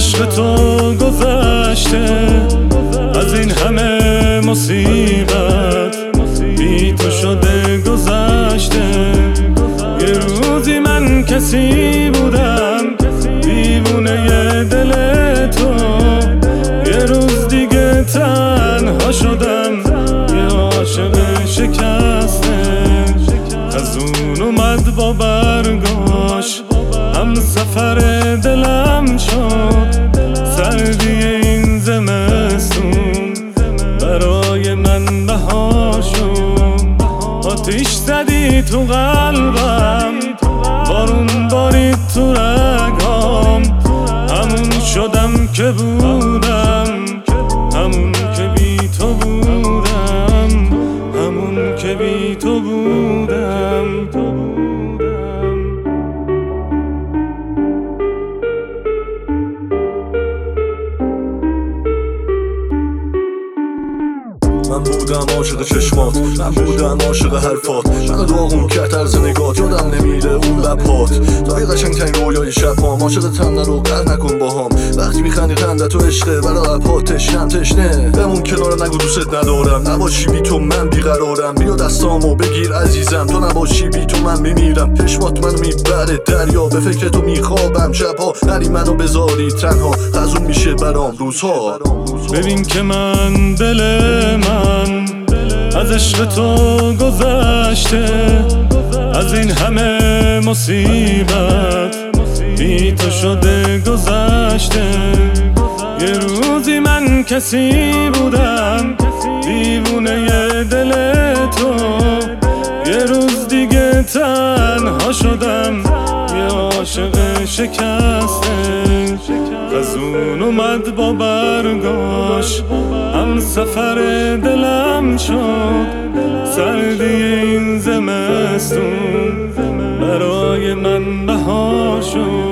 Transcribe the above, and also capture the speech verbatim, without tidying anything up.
عشق تو گذشته، از این همه مصیبت بی تو شده گذشته. یه روزی من کسی بودم دیوونه دل تو، یه روز دیگه تنها شدم یه عاشق شکسته. از اون اومد با برگاش هم سفر دلم شد، سردی این زمستون برای من بهار شد. آتیش زدی تو قلبم، بارون بارید تو رگام، همون شدم که بودم، همون که بی تو بودم، همون که بی تو بودم. من بودم عاشق چشمات، من بودم عاشق حرفات، من داغون کرد طرز نگات، یادم نمیره اون لبات. تا یه قشنگترین رویای شب هام، عاشقتم نرو قهر نکن باهام. وقتی میخندی خنده تو عشقه، برا لبات تشنم تشنه. بمون کنار نگو دوست ندارم، نباشی بی تو من بیقرارم. بیا دستامو بگیر عزیزم، تو نباشی بی تو من میمیرم. چشمات منو میبره دریا، به فکر تو میخوابم شبها. نری منو بذاری تنها، خزون میشه برام روزها. ببین که من دل من از عشق تو گذشته، از این همه مصیبت بی تو شده گذشته. یه روزی من کسی بودم دیوونه دل تو، یه روز دیگه تنها شدم یه عاشق شکسته. از اون اومد با برگاش هم سفر دلم شد، سردی این زمستون برای من بهار شد.